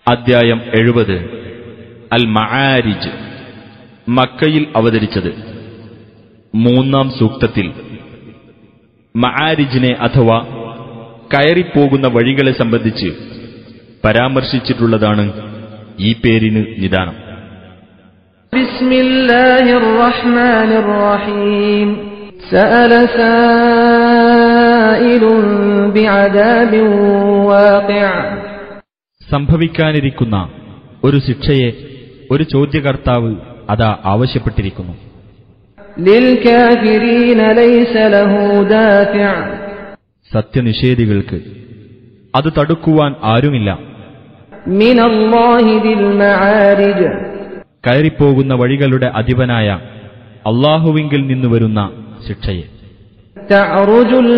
അദ്ധ്യായം 70 അൽ മആരിജ്. മക്കയിൽ അവതരിച്ചത്. മൂന്നാം സൂക്തത്തിൽ മആരിജിനെ അഥവാ കയറിപ്പോകുന്ന വഴികളെ സംബന്ധിച്ച് പരാമർശിച്ചിട്ടുള്ളതാണ് ഈ പേരിന് നിദാനം. ബിസ്മില്ലാഹിർ റഹ്മാനിർ റഹീം. സഅല സായിലുൻ ബിഅദാബിൻ വാഖിഅ. സംഭവിക്കാനിരിക്കുന്ന ഒരു ശിക്ഷയെ ഒരു ചോദ്യകർത്താവ് അതാ ആവശ്യപ്പെട്ടിരിക്കുന്നു. ലിൽ കാഫിരീന ലൈസ ലഹു ദാഫിഅ. സത്യനിഷേധികൾക്ക് അത് തടുക്കുവാൻ ആരുമില്ല. മിനല്ലാഹി ദിൽ മആരിജ്. കയറിപ്പോകുന്ന വഴികളുടെ അധിപനായ അല്ലാഹുവിങ്കിൽ നിന്ന് വരുന്ന ശിക്ഷയെ. തഅറുജുൽ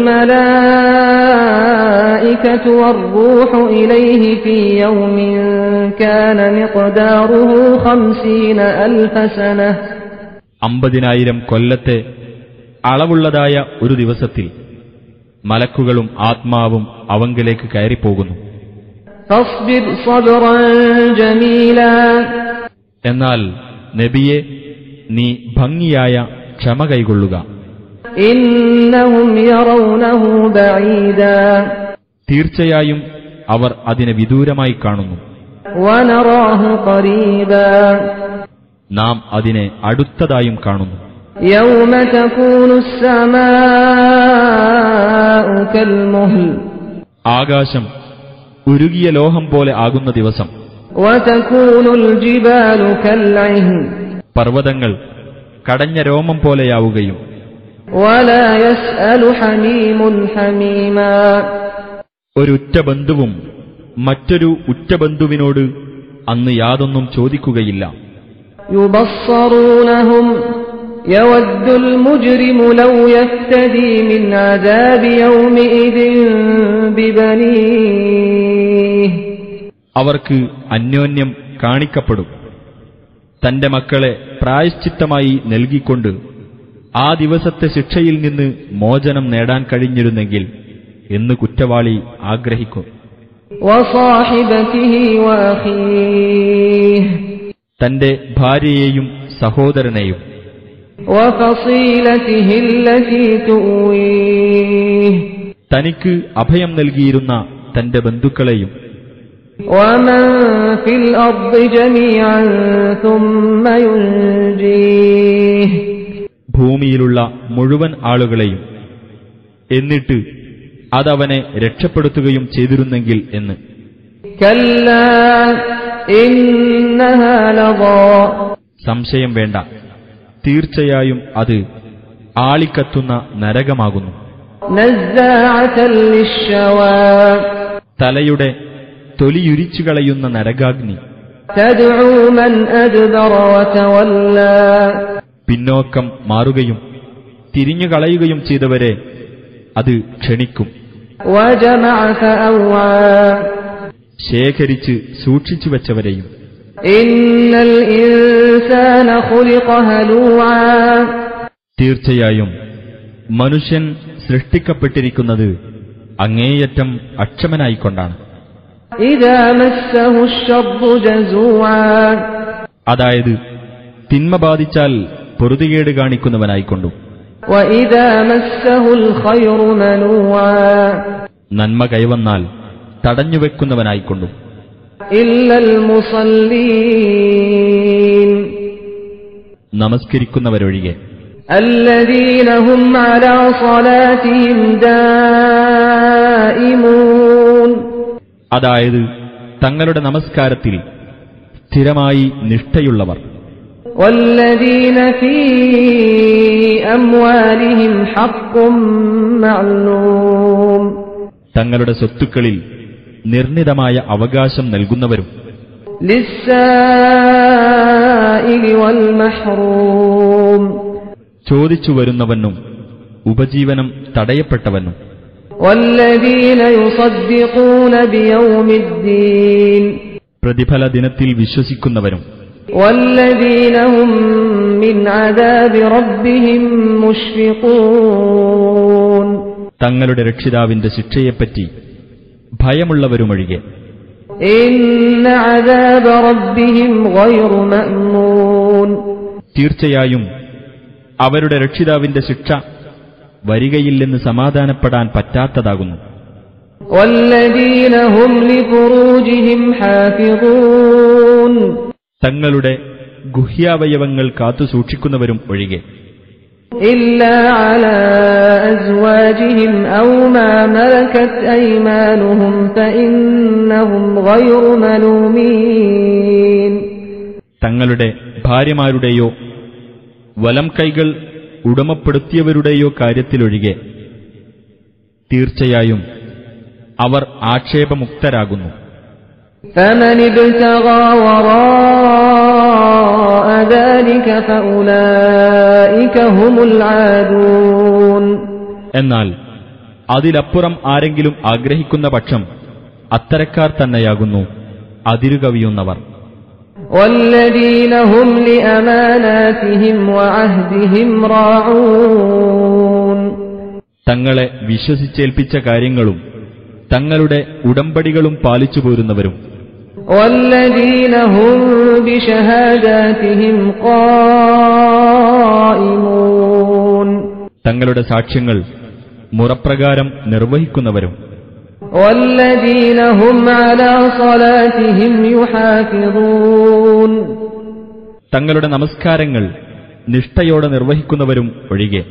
മലായികതു വർ-റൂഹു ഇലൈഹി ഫീ യൗമിൻ കാന മിഖ്ദാറുഹു 50000 സന. 50,000 കൊല്ലത്തെ അളവുള്ളതായ ഒരു ദിവസത്തിൽ മലക്കുകളും ആത്മാവും അവങ്കിലേക്ക് കയറിപ്പോകുന്നു. ഫസ്ബിർ സബ്റൻ ജമീലാ. എന്നാൽ നബിയെ, നീ ഭംഗിയായ ക്ഷമ കൈകൊള്ളുക. ഇന്നഹും യറൗനഹു ബഈദാ. തീർച്ചയായും അവർ അതിനെ വിദൂരമായി കാണുന്നു. വനറാഹു ഖരീബാ. നാം അതിനെ അടുത്തതായും കാണുന്നു. യൗമ തകൂനുസ് സമാഉ കൽമുഹ്ൽ. ആകാശം ഉരുകിയ ലോഹം പോലെ ആകുന്ന ദിവസം. വതകൂനുൽ ജിബാലു കൽഇഹ്ൻ. പർവ്വതങ്ങൾ കടഞ്ഞ രോമം പോലെയാവുകയും. വലാ യസ്അലു ഹമീമുൻ ഹമീമാ. ഒരു ഉറ്റ ബന്ധുവും മറ്റൊരു ഉറ്റ ബന്ധുവിനോട് അന്ന് യാതൊന്നും ചോദിക്കുകയില്ല. യുബസ്സറൂനഹും യവദ്ദുൽ മുജ്രിമു ലൗ യഫ്തദി മിൻ അദാബി യൗമിഇദിൻ ബിബനീഹി. അവർക്ക് അന്യോന്യം കാണിക്കപ്പെടും. തന്റെ മക്കളെ പ്രായശ്ചിത്തമായി നൽകിക്കൊണ്ട് ആ ദിവസത്തെ ശിക്ഷയിൽ നിന്ന് മോചനം നേടാൻ കഴിഞ്ഞിരുന്നെങ്കിൽ എന്ന് കുറ്റവാളി ആഗ്രഹിക്കും. വസാഹിബതിഹി വഅഖീഹി. തന്റെ ഭാര്യയെയും സഹോദരനെയും. വഫസീലതിഹി അല്ലതി തുവീഹി. തനിക്ക് അഭയം നൽകിയിരുന്ന തന്റെ ബന്ധുക്കളെയും. വമൻ ഫിൽ അർദി ജമീഅൻ സുമ്മ യുൻജീഹി. ഭൂമിയിലുള്ള മുഴുവൻ ആളുകളെയും. എന്നിട്ട് അതവനെ രക്ഷപ്പെടുത്തുകയും ചെയ്തിരുന്നെങ്കിൽ എന്ന്. കല്ലാ ഇന്നഹാ ലദാ. സംശയം വേണ്ട, തീർച്ചയായും അത് ആളിക്കത്തുന്ന നരകമാകുന്നു. നസ്സാഅതൻ ലിശ്ശവാ. തലയുടെ തൊലിയുരിച്ചു കളയുന്ന നരകാഗ്നി. തദ്ഉ മൻ അദ്ബറ വതവല്ലാ. പിന്നോക്കം മാറുകയും തിരിഞ്ഞു കളയുകയും ചെയ്തവരെ അത് ക്ഷണിക്കും. വജമഅ ഫഅവ്ആ. ശേഖരിച്ച് സൂക്ഷിച്ചു വെച്ചവരെയും. ഇന്നൽ ഇൻസാന ഖുലിഖ ഹലൂആ. തീർച്ചയായും മനുഷ്യൻ സൃഷ്ടിക്കപ്പെട്ടിരിക്കുന്നത് അങ്ങേയറ്റം അക്ഷമനായിക്കൊണ്ടാണ്. ഇദാ മസ്സഹു അശ്ശർറു ജസൂആ. അതായത് തിന്മ ബാധിച്ചാൽ പൊറുതികേട് കാണിക്കുന്നവനായിക്കൊണ്ടും. വഇദാ മസ്സഹുൽ ഖൈറു മനൂആ. നന്മ കൈവന്നാൽ തടഞ്ഞുവെക്കുന്നവനായിക്കൊണ്ടും. ഇല്ലൽ മുസല്ലീൻ. നമസ്കരിക്കുന്നവരൊഴികെ. അല്ലദീന ഹും അലാ സ്വലാത്തിഹിം ദായിമൂൻ. അതായത് തങ്ങളുടെ നമസ്കാരത്തിൽ സ്ഥിരമായി നിഷ്ഠയുള്ളവർ. വല്ലദീന ഫീ അംവാലിഹിം ഹഖ്ഖും മഅ്ലൂം. തങ്ങളുടെ സ്വത്തുക്കളിൽ നിർണിതമായ അവകാശം നൽകുന്നവരും. ലിസ്സായിലി വൽ മഹ്റൂം. ചോദിച്ചു വരുന്നവനും ഉപജീവനം തടയപ്പെട്ടവനും. വല്ലദീന യുസദ്ദിഖൂന ബിയൗമിദ്ദീൻ. പ്രതിഫല ദിനത്തിൽ വിശ്വസിക്കുന്നവരും. വല്ലദീന ഹും മിൻ അദാബി റബ്ബിഹിം മുശ്ഫിഖൂൻ. തങ്ങളുടെ രക്ഷിതാവിന്റെ ശിക്ഷയെപ്പറ്റി ഭയമുള്ളവരുമൊഴികെ. ഇന്ന അദാബ റബ്ബിഹിം ഗൈറു മഅ്മൂൻ. തീർച്ചയായും അവരുടെ രക്ഷിതാവിന്റെ ശിക്ഷ വരികയില്ലെന്ന് സമാധാനപ്പെടാൻ പറ്റാത്തതാകുന്നു. വല്ലദീന ഹും ലിഫുറൂജിഹിം ഹാഫിളൂൻ. തങ്ങളുടെ ഗുഹ്യാവയവങ്ങൾ കാത്തുസൂക്ഷിക്കുന്നവരും ഒഴികെ. ഇല്ലാ അലാ അസ്വാജിഹിം ഔ മാ മലകത് അയ്മാനുഹും ഫഇന്നഹും ഗൈറു മലൂമീൻ. തങ്ങളുടെ ഭാര്യമാരുടെയോ വലം കൈകൾ ഉടമപ്പെടുത്തിയവരുടെയോ കാര്യത്തിലൊഴികെ തീർച്ചയായും അവർ ആക്ഷേപമുക്തരാകുന്നു. فمن ابتغى وراء ذلك فأولئك هم العادون. എന്നാൽ അതിലപ്പുറം ആരെങ്കിലും ആഗ്രഹിക്കുന്ന പക്ഷം അത്തരക്കാർ തന്നെയാകുന്നു അതിരുകവിയുന്നവർ. والذين هم لأماناتهم وعهدهم راعون. തങ്ങളെ വിശ്വസിച്ചേൽപ്പിച്ച കാര്യങ്ങളും തങ്ങളുടെ ഉടമ്പടികളും പാലിച്ചു പോരുന്നവരും. والذين هم بشهاداتهم قائمون. തങ്ങളുടെ സാക്ഷ്യങ്ങൾ മുറപ്രകാരം നിർവഹിക്കുന്നവരും. والذين هم على صلاتهم يحافظون. തങ്ങളുടെ നമസ്കാരങ്ങൾ നിഷ്ഠയോടെ നിർവഹിക്കുന്നവരും ഒഴികെ.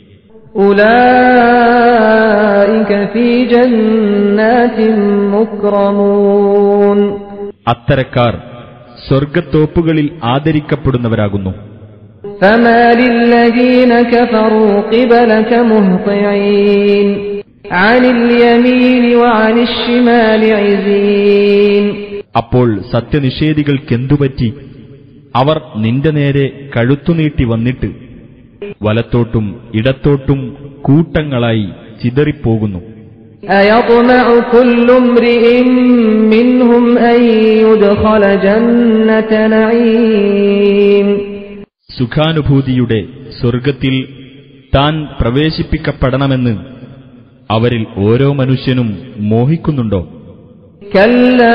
ഉലൈക ഫീ ജന്നാതിൻ മുക്രമൂൻ. അത്തരക്കാർ സ്വർഗ്ഗത്തോപ്പുകളിൽ ആദരിക്കപ്പെടുന്നവരാകുന്നു. ഫമാലില്ലദീന കഫറൂ ഖിബലക മുഹ്തിഈൻ അനിൽ യമീനി വഅനിശ് ശിമാലി ഇസീൻ. അപ്പോൾ സത്യനിഷേധികൾക്കെന്തുപറ്റി? അവർ നിന്റെ നേരെ കഴുത്തുനീട്ടി വന്നിട്ട് വലത്തോട്ടും ഇടത്തോട്ടും കൂട്ടങ്ങളായി ചിതറിപ്പോകുന്നു. അയത്മഉ കുല്ലു ഇംറിഇൻ മിൻഹും അൻ യുദ്ഖല ജന്നത നഈം. സുഖാനുഭൂതിയുടെ സ്വർഗ്ഗത്തിൽ താൻ പ്രവേശിപ്പിക്കപ്പെടണമെന്ന് അവരിൽ ഓരോ മനുഷ്യനും മോഹിക്കുന്നുണ്ടോ? കല്ലാ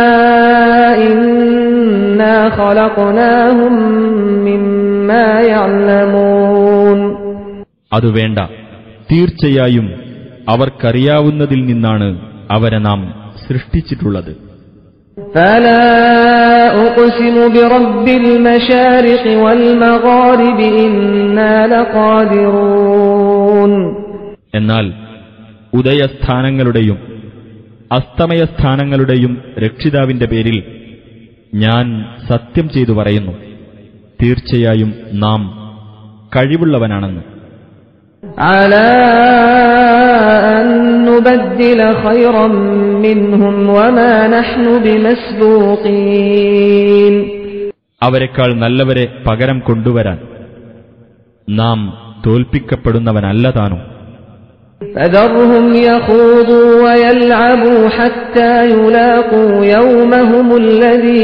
ഇന്നാ ഖലഖനാഹും മിമ്മാ യഅലമൂൻ. അതു വേണ്ട, തീർച്ചയായും അവർക്കറിയാവുന്നതിൽ നിന്നാണ് അവരെ നാം സൃഷ്ടിച്ചിട്ടുള്ളത്. ഫലാ ഉഖ്സിമു ബിറബ്ബിൽ മശാരിഖി വൽ മഗാരിബി ഇന്നാ ലഖാദിറൂൻ. എന്നാൽ ഉദയസ്ഥാനങ്ങളുടെയും അസ്തമയസ്ഥാനങ്ങളുടെയും രക്ഷിതാവിന്റെ പേരിൽ ഞാൻ സത്യം ചെയ്തു പറയുന്നു, തീർച്ചയായും നാം കഴിവുള്ളവനാണെന്ന്. അലാ അൻ നുബദ്ദില ഖൈറൻ മിൻഹും വമാ നഹ്നു ബിമസ്ബൂഖീൻ. അവരെക്കാൾ നല്ലവരെ പകരം കൊണ്ടുവരാൻ നാം തോൽപ്പിക്കപ്പെടുന്നവനല്ല താനും. فذرهم يخوضوا ويلعبوا حتى يلاقوا يومهم الذي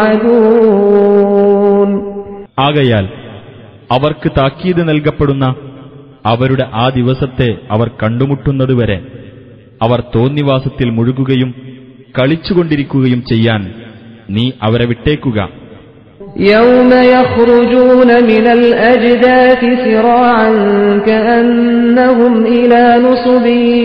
يوعدون. ആകയാൽ അവർക്ക് താക്കീത് നൽകപ്പെടുന്ന അവരുടെ ആ ദിവസത്തെ അവർ കണ്ടുമുട്ടുന്നതുവരെ അവർ തോന്നിവാസത്തിൽ മുഴുകുകയും കളിച്ചുകൊണ്ടിരിക്കുകയും ചെയ്യാൻ നീ അവരെ വിട്ടേക്കുക. يوم يخرجون من الأجداث سراعا كأنهم إلى نصب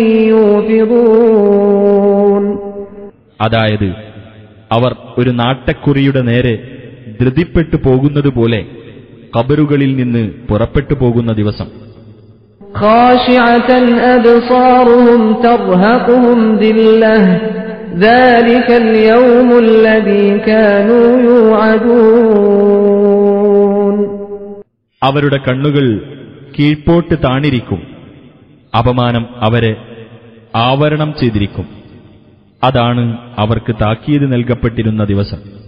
يوفضون. അതായത് അവർ ഒരു നാട്ടക്കുറിയുടെ നേരെ ധൃതിപ്പെട്ടു പോകുന്നതുപോലെ ഖബറുകളിൽ നിന്ന് പുറപ്പെട്ടു പോകുന്ന ദിവസം. خاشعة أبصارهم ترهقهم ذلة ذلك اليوم الذي كانوا يوعدون. അവരുടെ കണ്ണുകൾ കീഴ്പോട്ട് താണിരിക്കും, അപമാനം അവരെ ആവരണം ചെയ്തിരിക്കും. അതാണ് അവർക്ക് താക്കീത് നൽകപ്പെട്ടിരുന്ന ദിവസം.